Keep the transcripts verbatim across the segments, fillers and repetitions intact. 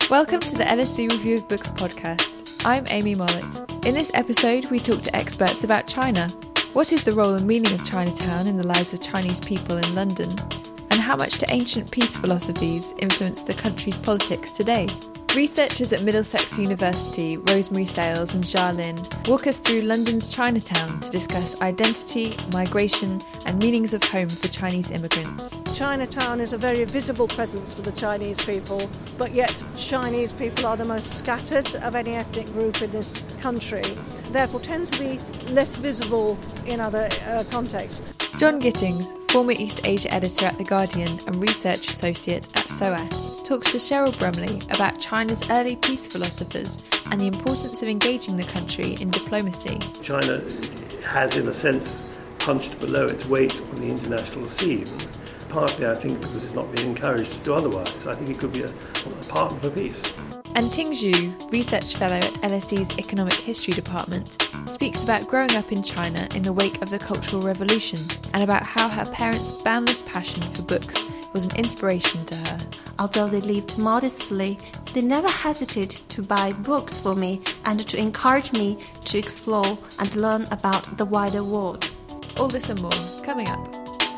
Welcome to the L S E Review of Books podcast. I'm Amy Mollett. In this episode, we talk to experts about China. What is the role and meaning of Chinatown in the lives of Chinese people in London? And how much do ancient peace philosophies influence the country's politics today? Researchers at Middlesex University, Rosemary Sales and Jia Lin, walk us through London's Chinatown to discuss identity, migration and meanings of home for Chinese immigrants. Chinatown is a very visible presence for the Chinese people, but yet Chinese people are the most scattered of any ethnic group in this country, therefore tend to be less visible in other uh, contexts. John Gittings, former East Asia editor at The Guardian and research associate at S O A S, talks to Cheryl Brumley about China's early peace philosophers and the importance of engaging the country in diplomacy. China has, in a sense, punched below its weight on the international scene, partly, I think, because it's not being encouraged to do otherwise. I think it could be a, a partner for peace. And Ting Zhu, research fellow at L S E's Economic History Department, speaks about growing up in China in the wake of the Cultural Revolution and about how her parents' boundless passion for books was an inspiration to her. Although they lived modestly, they never hesitated to buy books for me and to encourage me to explore and learn about the wider world. All this and more, coming up.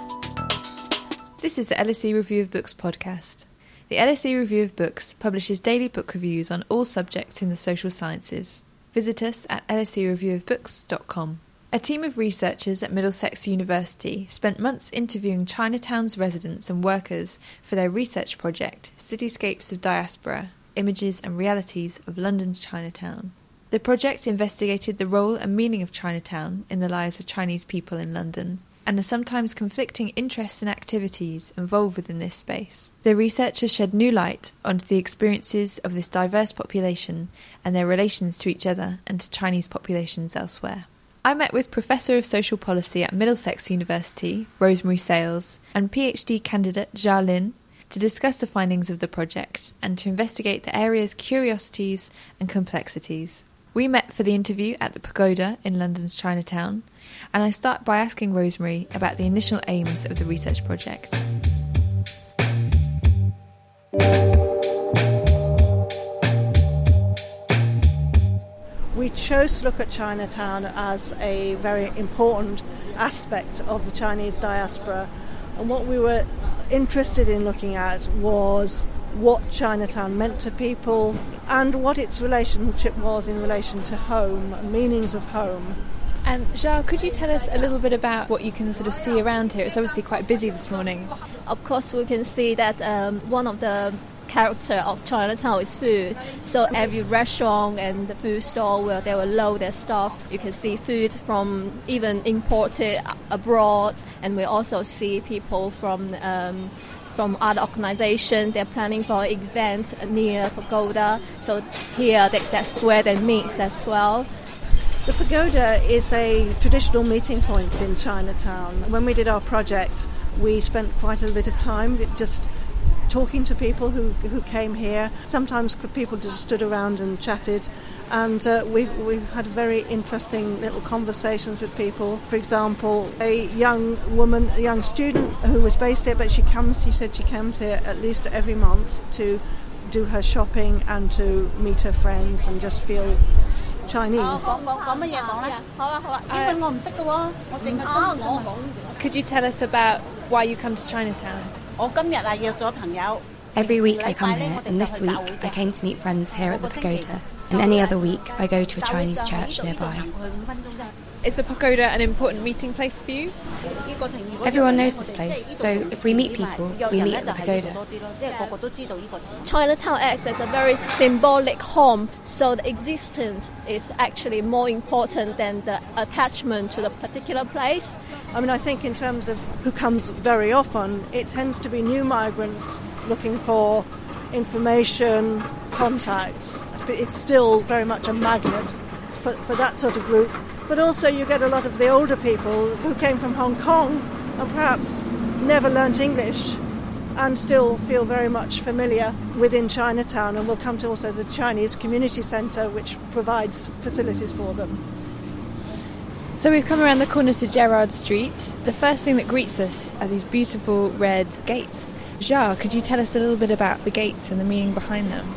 This is the L S E Review of Books podcast. The L S E Review of Books publishes daily book reviews on all subjects in the social sciences. Visit us at l s e review of books dot com. A team of researchers at Middlesex University spent months interviewing Chinatown's residents and workers for their research project, Cityscapes of Diaspora, Images and Realities of London's Chinatown. The project investigated the role and meaning of Chinatown in the lives of Chinese people in London, and the sometimes conflicting interests and activities involved within this space. The researchers shed new light onto the experiences of this diverse population and their relations to each other and to Chinese populations elsewhere. I met with Professor of Social Policy at Middlesex University, Rosemary Sales, and PhD candidate Jia Lin to discuss the findings of the project and to investigate the area's curiosities and complexities. We met for the interview at the Pagoda in London's Chinatown, and I start by asking Rosemary about the initial aims of the research project. We chose to look at Chinatown as a very important aspect of the Chinese diaspora, and what we were interested in looking at was what Chinatown meant to people and what its relationship was in relation to home, meanings of home. And Jia, could you tell us a little bit about what you can sort of see around here? It's obviously quite busy this morning. Of course, we can see that um, one of the character of Chinatown is food. So every restaurant and the food store where they will load their stuff, you can see food from even imported abroad, and we also see people from um, from other organizations. They're planning for an event near Pagoda, so here they, that's where they meet as well. The Pagoda is a traditional meeting point in Chinatown. When we did our project, we spent quite a bit of time just talking to people who who came here. Sometimes people just stood around and chatted, and uh, we we had very interesting little conversations with people. For example, a young woman, a young student who was based here, but she comes. She said she comes here at least every month to do her shopping and to meet her friends and just feel Chinese. Could you tell us about why you come to Chinatown? Every week I come here, and this week I came to meet friends here at the Pagoda, and any other week I go to a Chinese church nearby. Is the Pagoda an important meeting place for you? Everyone knows this place, so if we meet people, we meet at the Pagoda. Chinatown acts as a very symbolic home, so the existence is actually more important than the attachment to the particular place. I mean, I think in terms of who comes very often, it tends to be new migrants looking for information, contacts. It's still very much a magnet for, for that sort of group. But also you get a lot of the older people who came from Hong Kong and perhaps never learnt English and still feel very much familiar within Chinatown, and will come to also the Chinese Community Centre, which provides facilities for them. So we've come around the corner to Gerrard Street. The first thing that greets us are these beautiful red gates. Jia, could you tell us a little bit about the gates and the meaning behind them?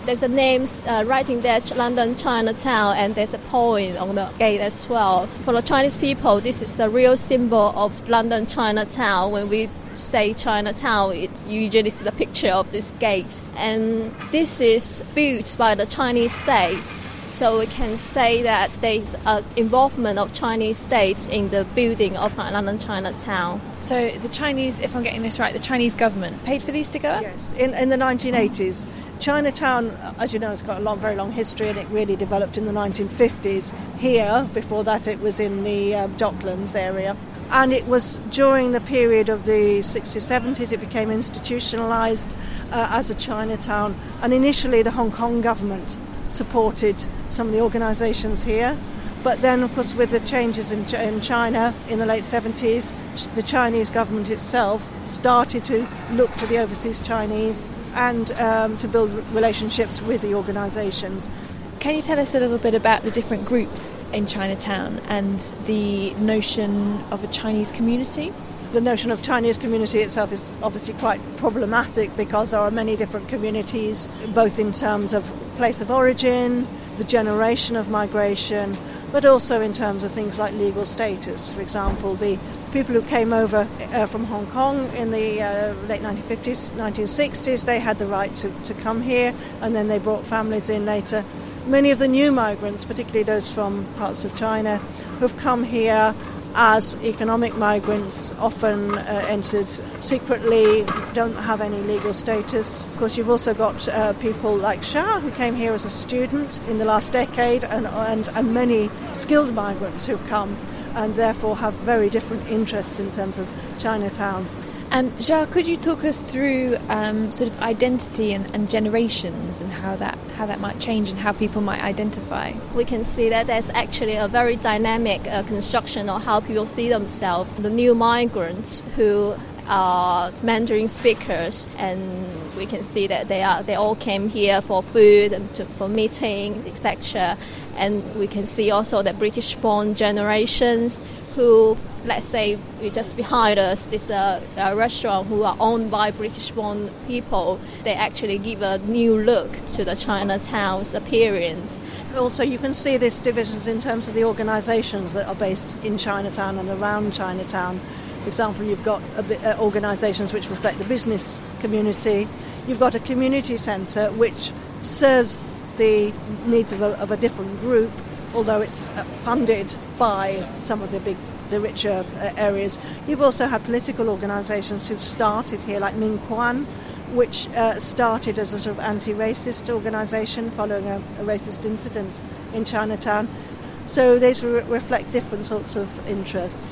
There's a name uh, writing there, London Chinatown, and there's a point on the gate as well. For the Chinese people, this is the real symbol of London Chinatown. When we say Chinatown, it usually is the picture of this gate. And this is built by the Chinese state. So we can say that there's an involvement of Chinese state in the building of London Chinatown. So the Chinese, if I'm getting this right, the Chinese government paid for these to go up? Yes, in, in the nineteen eighties. Chinatown, as you know, has got a long, very long history, and it really developed in the nineteen fifties here. Before that, it was in the uh, Docklands area. And it was during the period of the sixties, seventies, it became institutionalised uh, as a Chinatown. And initially, the Hong Kong government supported some of the organisations here. But then, of course, with the changes in, Ch- in China in the late seventies, the Chinese government itself started to look to the overseas Chinese and um, to build relationships with the organisations. Can you tell us a little bit about the different groups in Chinatown and the notion of a Chinese community? The notion of Chinese community itself is obviously quite problematic because there are many different communities, both in terms of place of origin, the generation of migration, but also in terms of things like legal status. For example, the people who came over uh, from Hong Kong in the uh, late nineteen fifties, nineteen sixties, they had the right to, to come here, and then they brought families in later. Many of the new migrants, particularly those from parts of China, who've come here as economic migrants, often uh, entered secretly, don't have any legal status. Of course, you've also got uh, people like Shah, who came here as a student in the last decade, and, and, and many skilled migrants who've come and therefore have very different interests in terms of Chinatown. And Jia, could you talk us through um, sort of identity and, and generations and how that how that might change and how people might identify? We can see that there's actually a very dynamic uh, construction of how people see themselves. The new migrants who are Mandarin speakers, and we can see that they are they all came here for food and to, for meeting, et cetera. And we can see also the British-born generations who, let's say, just behind us, this uh, uh, restaurant who are owned by British-born people. They actually give a new look to the Chinatown's appearance. Also, you can see these divisions in terms of the organisations that are based in Chinatown and around Chinatown. For example, you've got uh, organisations which reflect the business community. You've got a community centre which serves the needs of a, of a different group, although it's funded by some of the big, the richer uh, areas. You've also had political organisations who've started here, like Ming Quan, which uh, started as a sort of anti-racist organisation following a, a racist incident in Chinatown. So these re- reflect different sorts of interests.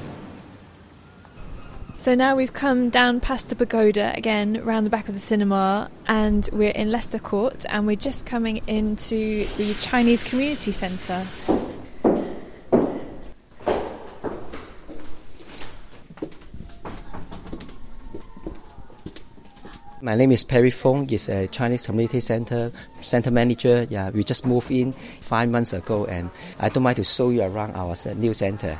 So now we've come down past the pagoda again, round the back of the cinema, and we're in Leicester Court, and we're just coming into the Chinese Community Centre. My name is Perry Fong. It's a Chinese Community Center center manager. Yeah, we just moved in five months ago, and I don't mind to show you around our new center.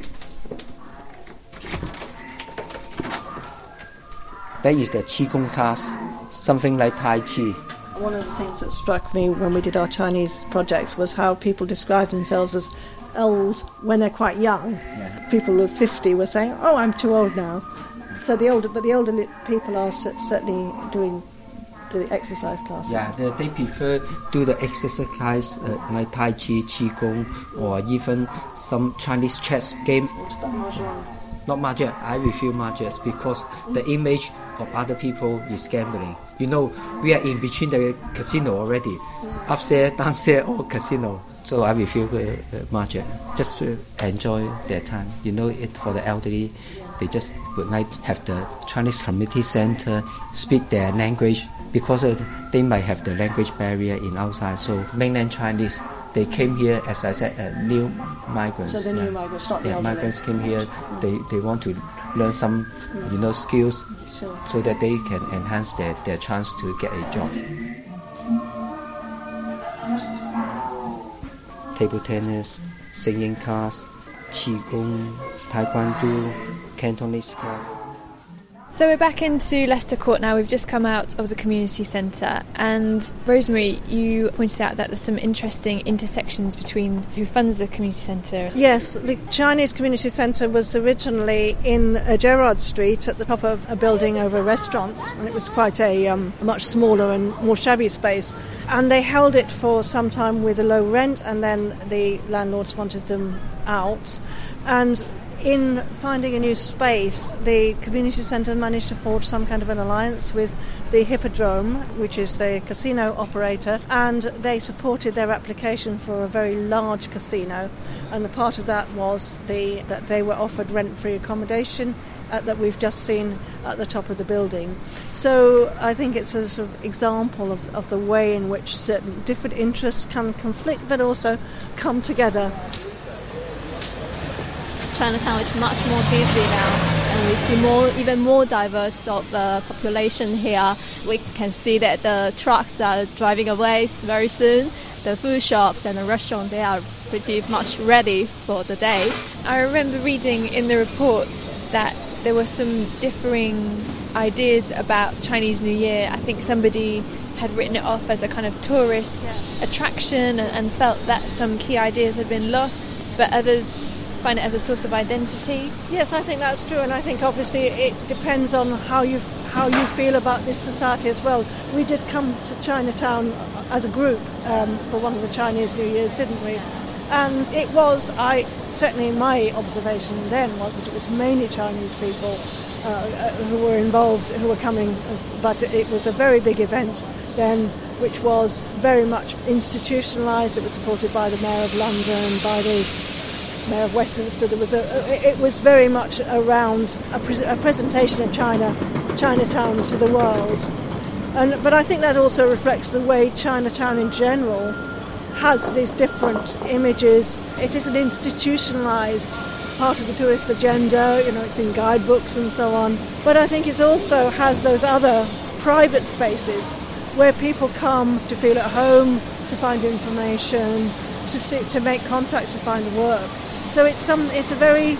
That is the Qigong class, something like Tai Chi. One of the things that struck me when we did our Chinese projects was how people describe themselves as old when they're quite young. Yeah. People of fifty were saying, "Oh, I'm too old now." So the older, but the older people are certainly doing the exercise classes. Yeah, they, they prefer do the exercise uh, like Tai Chi, Qigong, or even some Chinese chess game. What about Mahjong? Not Mahjong. I refuse Mahjong because the image of other people is gambling. You know, we are in between the casino already. Yeah. Upstairs, downstairs, all casino. So I refuse uh, uh, Mahjong just to enjoy their time. You know, it for the elderly. They just would like to have the Chinese Community Center speak their language because uh, they might have the language barrier in outside. So mainland Chinese, they came here, as I said, uh, new migrants. So the new yeah. migrants, not the yeah, elderly. migrants came here. They they want to learn some, you know, skills sure. so that they can enhance their, their chance to get a job. Table tennis, singing class, Qigong, Taekwondo, Cantonese class. So we're back into Leicester Court now. We've just come out of the community centre, and Rosemary, you pointed out that there's some interesting intersections between who funds the community centre. Yes, the Chinese Community Centre was originally in uh, Gerrard Street at the top of a building over restaurants, and it was quite a um, much smaller and more shabby space. And they held it for some time with a low rent, and then the landlords wanted them out. And in finding a new space, the community centre managed to forge some kind of an alliance with the Hippodrome, which is the casino operator, and they supported their application for a very large casino. And the part of that was the that they were offered rent-free accommodation uh, that we've just seen at the top of the building. So I think it's a sort of example of, of the way in which certain different interests can conflict but also come together. Chinatown is much more busy now, and we see more, even more diverse of the population here. We can see that the trucks are driving away very soon. The food shops and the restaurants, they are pretty much ready for the day. I remember reading in the report that there were some differing ideas about Chinese New Year. I think somebody had written it off as a kind of tourist yeah. attraction and, and felt that some key ideas had been lost, but others find it as a source of identity. Yes, I think that's true, and I think obviously it depends on how you how you feel about this society as well. We did come to Chinatown as a group um, for one of the Chinese New Years, didn't we? And it was, I certainly my observation then was that it was mainly Chinese people uh, who were involved, who were coming, but it was a very big event then, which was very much institutionalised. It was supported by the Mayor of London, by the Mayor of Westminster. There was a, it was very much around a, pre- a presentation of China, Chinatown to the world. And but I think that also reflects the way Chinatown in general has these different images. It is an institutionalised part of the tourist agenda. You know, it's in guidebooks and so on. But I think it also has those other private spaces where people come to feel at home, to find information, to see, to make contact, to find work. So it's some it's a very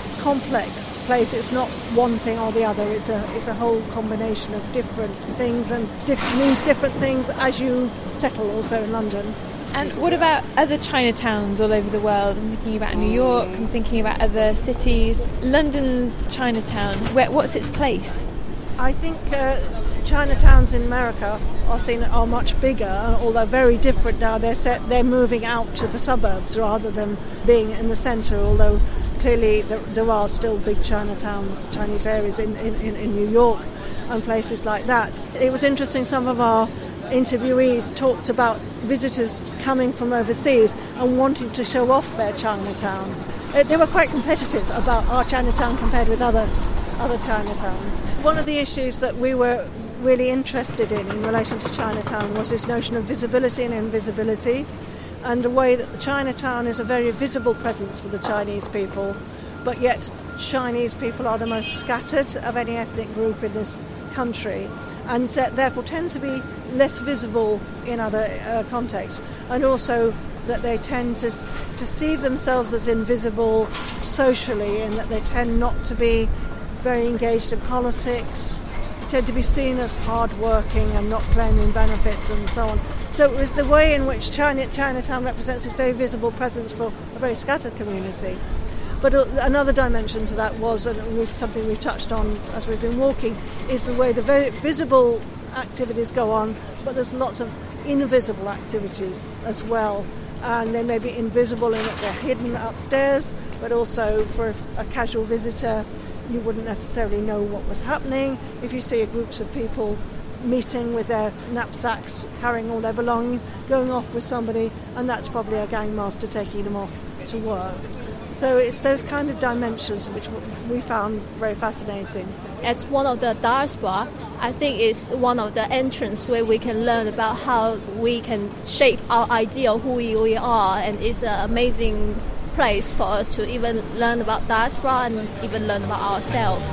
complex place. It's not one thing or the other. It's a it's a whole combination of different things, and diff- means different things as you settle also in London. And what about other Chinatowns all over the world? I'm thinking about New York, I'm thinking about other cities. London's Chinatown, where, what's its place? I think uh, Chinatowns in America are seen are much bigger, although very different now. They're set, they're moving out to the suburbs rather than being in the centre, although clearly there, there are still big Chinatowns, Chinese areas in, in, in New York and places like that. It was interesting, some of our interviewees talked about visitors coming from overseas and wanting to show off their Chinatown. They were quite competitive about our Chinatown compared with other other Chinatowns. One of the issues that we were really interested in in relation to Chinatown was this notion of visibility and invisibility, and the way that the Chinatown is a very visible presence for the Chinese people, but yet Chinese people are the most scattered of any ethnic group in this country, and so therefore tend to be less visible in other uh, contexts, and also that they tend to perceive themselves as invisible socially, and that they tend not to be very engaged in politics, tend to be seen as hard-working and not claiming benefits and so on. So it was the way in which China, Chinatown represents this very visible presence for a very scattered community. But another dimension to that was, and we've, something we've touched on as we've been walking, is the way the very visible activities go on, but there's lots of invisible activities as well. And they may be invisible in that they're hidden upstairs, but also for a casual visitor, you wouldn't necessarily know what was happening. If you see groups of people meeting with their knapsacks, carrying all their belongings, going off with somebody, and that's probably a gangmaster taking them off to work. So it's those kind of dimensions which we found very fascinating. As one of the diaspora, I think it's one of the entrance where we can learn about how we can shape our idea of who we are, and it's an amazing place for us to even learn about diaspora and even learn about ourselves.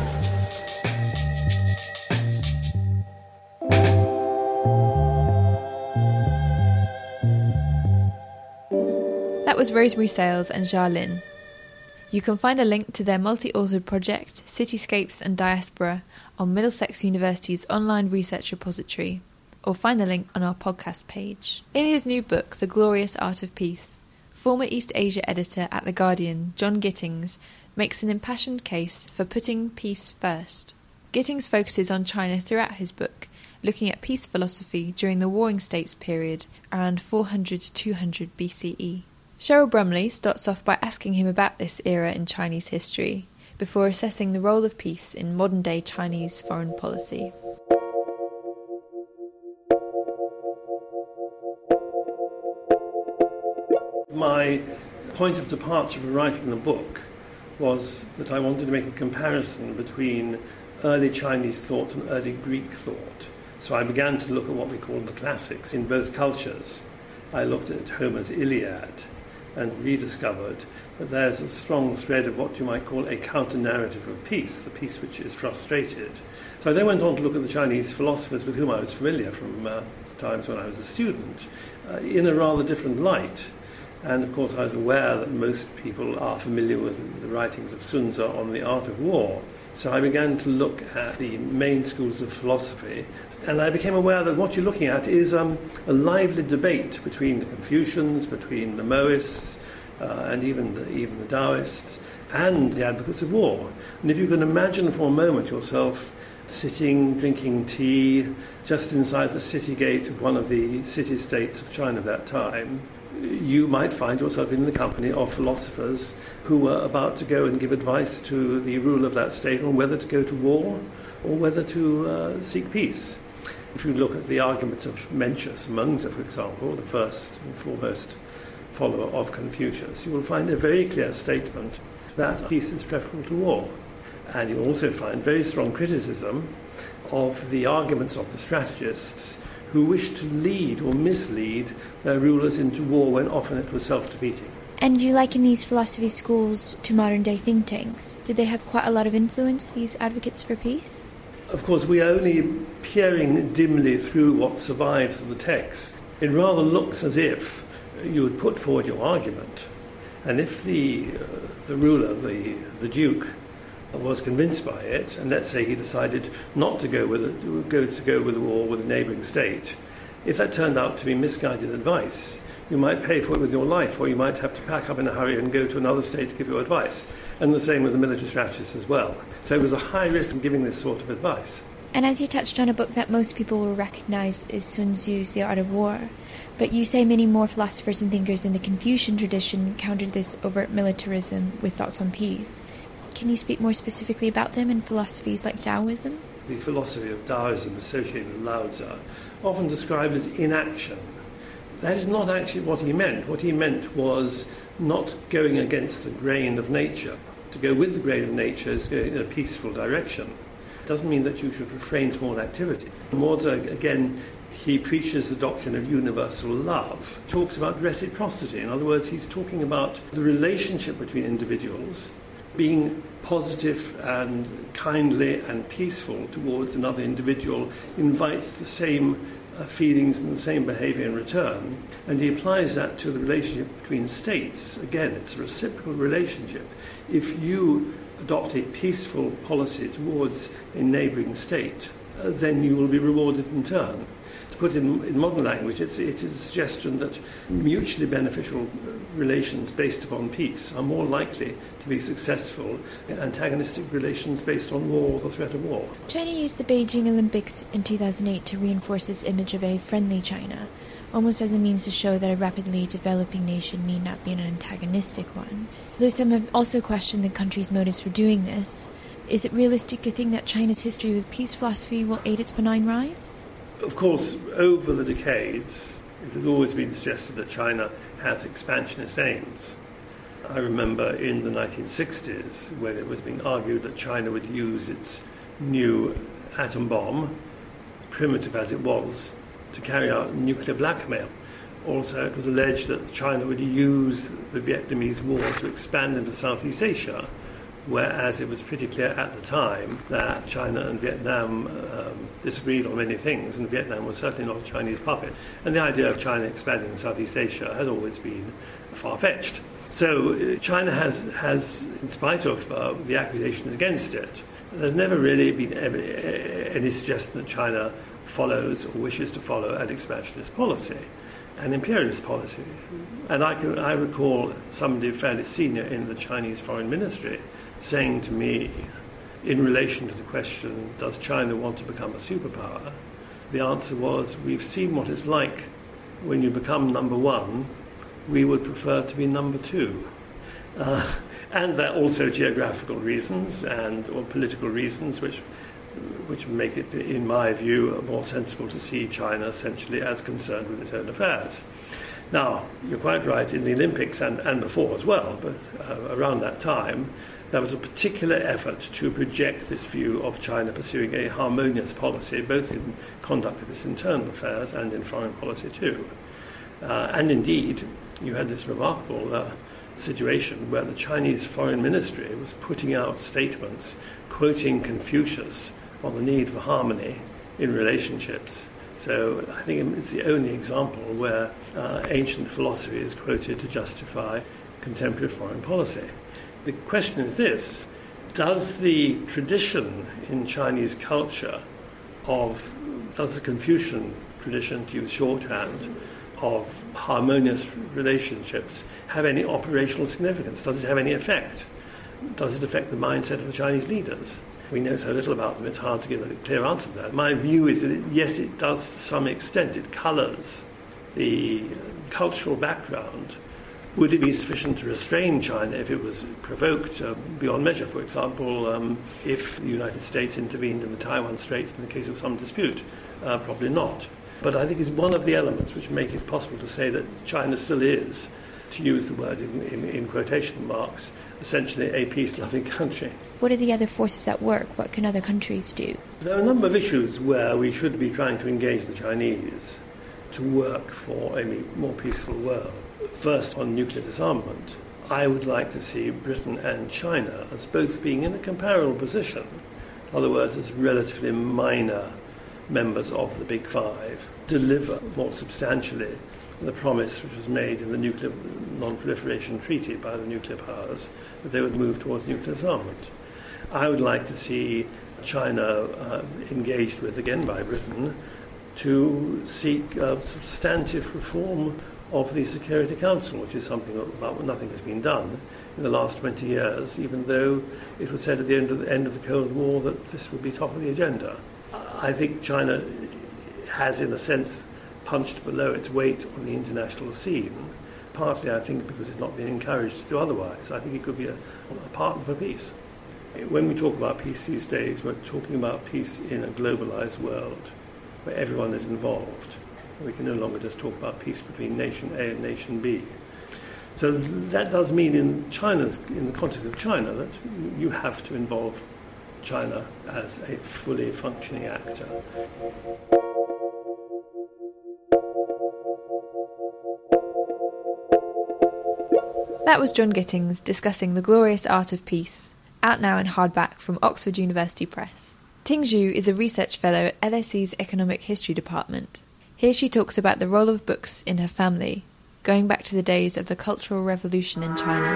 That was Rosemary Sales and Xia Lin. You can find a link to their multi-authored project, Cityscapes and Diaspora, on Middlesex University's online research repository, or find the link on our podcast page. In his new book, The Glorious Art of Peace, former East Asia editor at The Guardian, John Gittings, makes an impassioned case for putting peace first. Gittings focuses on China throughout his book, looking at peace philosophy during the Warring States period around four hundred to two hundred B C E. Cheryl Brumley starts off by asking him about this era in Chinese history, before assessing the role of peace in modern-day Chinese foreign policy. My point of departure for writing the book was that I wanted to make a comparison between early Chinese thought and early Greek thought. So I began to look at what we call the classics in both cultures. I looked at Homer's Iliad and rediscovered that there's a strong thread of what you might call a counter-narrative of peace, the peace which is frustrated. So I then went on to look at the Chinese philosophers with whom I was familiar from uh, times when I was a student, uh, in a rather different light. And of course I was aware that most people are familiar with the writings of Sun Tzu on the art of war. So I began to look at the main schools of philosophy, and I became aware that what you're looking at is um, a lively debate between the Confucians, between the Mohists, uh, and even the, even the Taoists, and the advocates of war. And if you can imagine for a moment yourself sitting, drinking tea, just inside the city gate of one of the city-states of China of that time, you might find yourself in the company of philosophers who were about to go and give advice to the ruler of that state on whether to go to war or whether to uh, seek peace. If you look at the arguments of Mencius, Mengzi, for example, the first and foremost follower of Confucius, you will find a very clear statement that peace is preferable to war. And you'll also find very strong criticism of the arguments of the strategists who wished to lead or mislead their rulers into war when often it was self-defeating. And you liken these philosophy schools to modern-day think tanks. Did they have quite a lot of influence, these advocates for peace? Of course, we are only peering dimly through what survives of the text. It rather looks as if you would put forward your argument, and if the, uh, the ruler, the, the duke, was convinced by it, and let's say he decided not to go with it, go to go with a war with a neighbouring state, if that turned out to be misguided advice, you might pay for it with your life, or you might have to pack up in a hurry and go to another state to give your advice. And the same with the military strategists as well. So it was a high risk in giving this sort of advice. And as you touched on, a book that most people will recognise is Sun Tzu's The Art of War. But you say many more philosophers and thinkers in the Confucian tradition countered this overt militarism with thoughts on peace. Can you speak more specifically about them in philosophies like Taoism? The philosophy of Taoism associated with Lao Tzu, often described as inaction. That is not actually what he meant. What he meant was not going against the grain of nature. To go with the grain of nature is going in a peaceful direction. It doesn't mean that you should refrain from all activity. Lao Tzu, again, he preaches the doctrine of universal love, talks about reciprocity. In other words, he's talking about the relationship between individuals being positive and kindly and peaceful towards another individual invites the same uh, feelings and the same behavior in return. And he applies that to the relationship between states. Again, it's a reciprocal relationship. If you adopt a peaceful policy towards a neighbouring state, uh, then you will be rewarded in turn. To put in, in modern language, it's, it's a suggestion that mutually beneficial relations based upon peace are more likely to be successful than antagonistic relations based on war or the threat of war. China used the Beijing Olympics in two thousand eight to reinforce its image of a friendly China, almost as a means to show that a rapidly developing nation need not be an antagonistic one. Though some have also questioned the country's motives for doing this, is it realistic to think that China's history with peace philosophy will aid its benign rise? Of course, over the decades, it has always been suggested that China has expansionist aims. I remember in the nineteen sixties when it was being argued that China would use its new atom bomb, primitive as it was, to carry out nuclear blackmail. Also, it was alleged that China would use the Vietnamese war to expand into Southeast Asia, whereas it was pretty clear at the time that China and Vietnam um, disagreed on many things, and Vietnam was certainly not a Chinese puppet. And the idea of China expanding in Southeast Asia has always been far-fetched. So uh, China has, has, in spite of uh, the accusations against it, there's never really been any suggestion that China follows or wishes to follow an expansionist policy, an imperialist policy. And I, can, I recall somebody fairly senior in the Chinese Foreign Ministry saying to me, in relation to the question, does China want to become a superpower? The answer was, we've seen what it's like when you become number one, we would prefer to be number two. Uh, and there are also geographical reasons and or political reasons which which make it, in my view, more sensible to see China essentially as concerned with its own affairs. Now, you're quite right, in the Olympics and, and before as well, but uh, around that time, there was a particular effort to project this view of China pursuing a harmonious policy, both in conduct of its internal affairs and in foreign policy too. Uh, and indeed, you had this remarkable uh, situation where the Chinese Foreign Ministry was putting out statements quoting Confucius on the need for harmony in relationships. So I think it's the only example where uh, ancient philosophy is quoted to justify contemporary foreign policy. The question is this: does the tradition in Chinese culture of, does the Confucian tradition, to use shorthand, of harmonious relationships have any operational significance? Does it have any effect? Does it affect the mindset of the Chinese leaders? We know so little about them, it's hard to give a clear answer to that. My view is that, it, yes, it does to some extent. It colours the cultural background. Would it be sufficient to restrain China if it was provoked uh, beyond measure? For example, um, if the United States intervened in the Taiwan Straits in the case of some dispute? Uh, probably not. But I think it's one of the elements which make it possible to say that China still is, to use the word in, in, in quotation marks, essentially a peace-loving country. What are the other forces at work? What can other countries do? There are a number of issues where we should be trying to engage the Chinese to work for a more peaceful world. First, on nuclear disarmament, I would like to see Britain and China as both being in a comparable position, in other words, as relatively minor members of the Big Five, deliver more substantially the promise which was made in the Nuclear Non-Proliferation Treaty by the nuclear powers that they would move towards nuclear disarmament. I would like to see China uh, engaged with, again by Britain, to seek uh, substantive reform of the Security Council, which is something about nothing has been done in the last twenty years, even though it was said at the end of the, end of the Cold War that this would be top of the agenda. I think China has, in a sense, punched below its weight on the international scene, partly, I think, because it's not been encouraged to do otherwise. I think it could be a, a partner for peace. When we talk about peace these days, we're talking about peace in a globalized world where everyone is involved. We can no longer just talk about peace between nation A and nation B. So that does mean in China's, in the context of China, that you have to involve China as a fully functioning actor. That was John Gittings discussing The Glorious Art of Peace, out now in hardback from Oxford University Press. Ting Zhu is a research fellow at L S E's Economic History Department. Here she talks about the role of books in her family, going back to the days of the Cultural Revolution in China.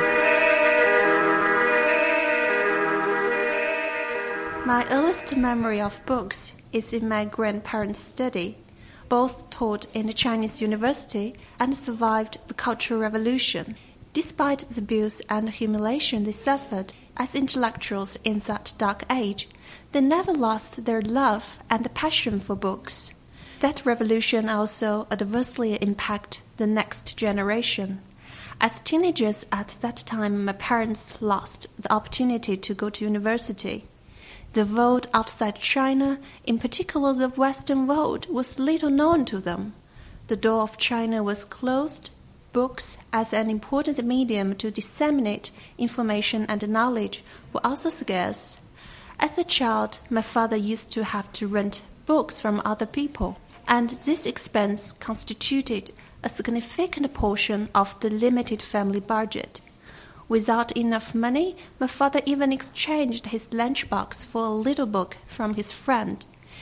My earliest memory of books is in my grandparents' study. Both taught in a Chinese university and survived the Cultural Revolution. Despite the abuse and humiliation they suffered as intellectuals in that dark age, they never lost their love and passion for books. That revolution also adversely impacted the next generation. As teenagers at that time, my parents lost the opportunity to go to university. The world outside China, in particular the Western world, was little known to them. The door of China was closed. Books, as an important medium to disseminate information and knowledge, were also scarce. As a child, my father used to have to rent books from other people, and this expense constituted a significant portion of the limited family budget. Without enough money, my father even exchanged his lunchbox for a little book from his friend.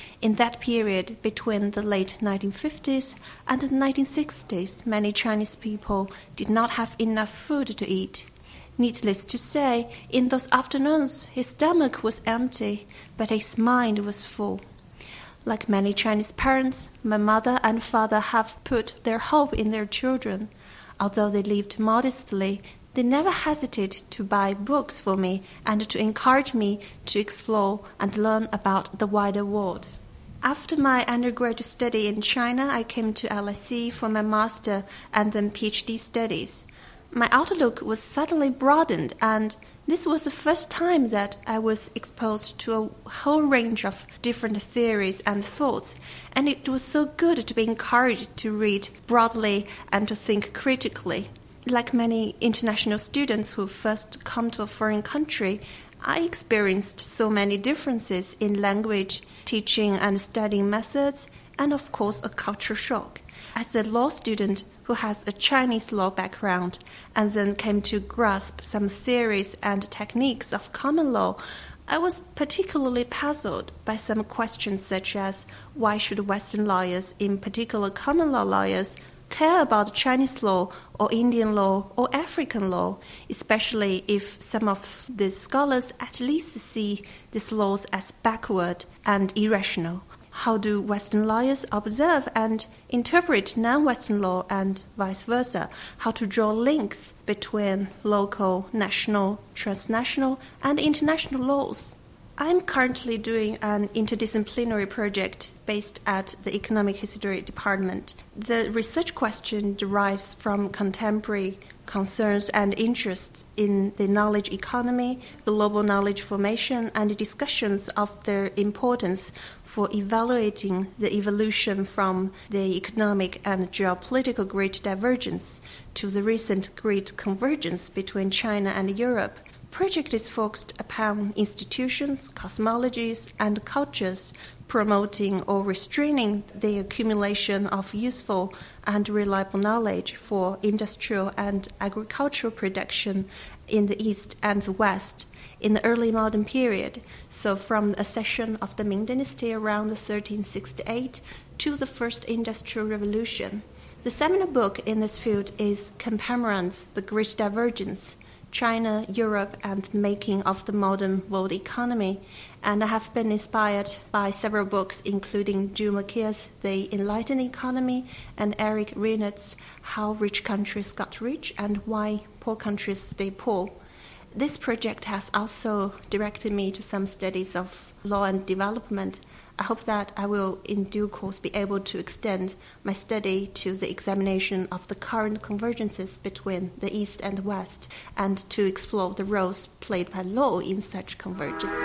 In that period, between the late nineteen fifties and the nineteen sixties, many Chinese people did not have enough food to eat. Needless to say, in those afternoons, his stomach was empty, but his mind was full. Like many Chinese parents, my mother and father have put their hope in their children. Although they lived modestly, they never hesitated to buy books for me and to encourage me to explore and learn about the wider world. After my undergraduate study in China, I came to L S E for my master and then PhD studies. My outlook was suddenly broadened, and this was the first time that I was exposed to a whole range of different theories and thoughts, and it was so good to be encouraged to read broadly and to think critically. Like many international students who first come to a foreign country, I experienced so many differences in language, teaching and studying methods, and of course a culture shock. As a law student who has a Chinese law background and then came to grasp some theories and techniques of common law, I was particularly puzzled by some questions such as why should Western lawyers, in particular common law lawyers, care about Chinese law or Indian law or African law, especially if some of these scholars at least see these laws as backward and irrational. How do Western lawyers observe and interpret non-Western law and vice versa? How to draw links between local, national, transnational, and international laws? I'm currently doing an interdisciplinary project based at the Economic History Department. The research question derives from contemporary concerns and interests in the knowledge economy, global knowledge formation, and discussions of their importance for evaluating the evolution from the economic and geopolitical great divergence to the recent great convergence between China and Europe. Project is focused upon institutions, cosmologies, and cultures, promoting or restraining the accumulation of useful and reliable knowledge for industrial and agricultural production in the East and the West in the early modern period, so from the accession of the Ming Dynasty around thirteen sixty-eight to the First Industrial Revolution. The seminal book in this field is Compameron's The Great Divergence, China, Europe, and the Making of the Modern World Economy, and I have been inspired by several books, including Jules Macquier's The Enlightened Economy and Eric Reinert's How Rich Countries Got Rich and Why Poor Countries Stay Poor. This project has also directed me to some studies of law and development. I hope that I will, in due course, be able to extend my study to the examination of the current convergences between the East and the West, and to explore the roles played by law in such convergence.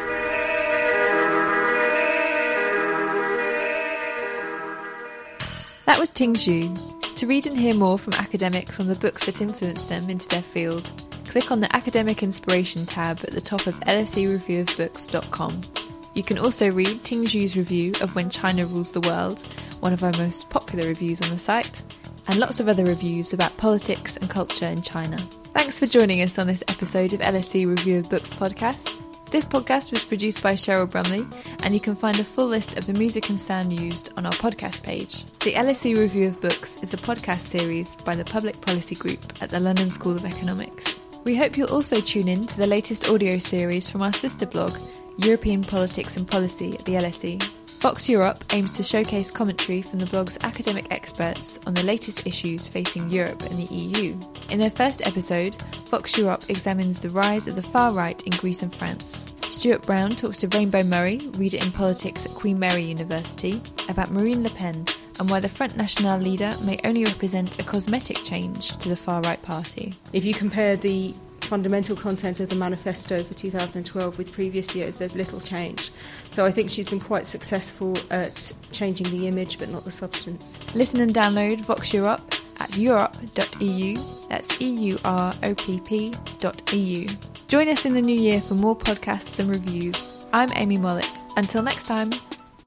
That was Ting Zhu. To read and hear more from academics on the books that influenced them into their field, click on the Academic Inspiration tab at the top of L S E review of books dot com. You can also read Ting Zhu's review of When China Rules the World, one of our most popular reviews on the site, and lots of other reviews about politics and culture in China. Thanks for joining us on this episode of L S E Review of Books podcast. This podcast was produced by Cheryl Brumley, and you can find a full list of the music and sound used on our podcast page. The L S E Review of Books is a podcast series by the Public Policy Group at the London School of Economics. We hope you'll also tune in to the latest audio series from our sister blog, European Politics and Policy at the L S E. Vox Europe aims to showcase commentary from the blog's academic experts on the latest issues facing Europe and the E U. In their first episode, Vox Europe examines the rise of the far right in Greece and France. Stuart Brown talks to Rainbow Murray, reader in politics at Queen Mary University, about Marine Le Pen and why the Front National leader may only represent a cosmetic change to the far-right party. If you compare the fundamental content of the manifesto for two thousand twelve with previous years, there's little change. So I think she's been quite successful at changing the image but not the substance. Listen and download Vox Europe at europe dot e u, that's E U R O P P dot E U. Join us in the new year for more podcasts and reviews. I'm Amy Mollett. Until next time.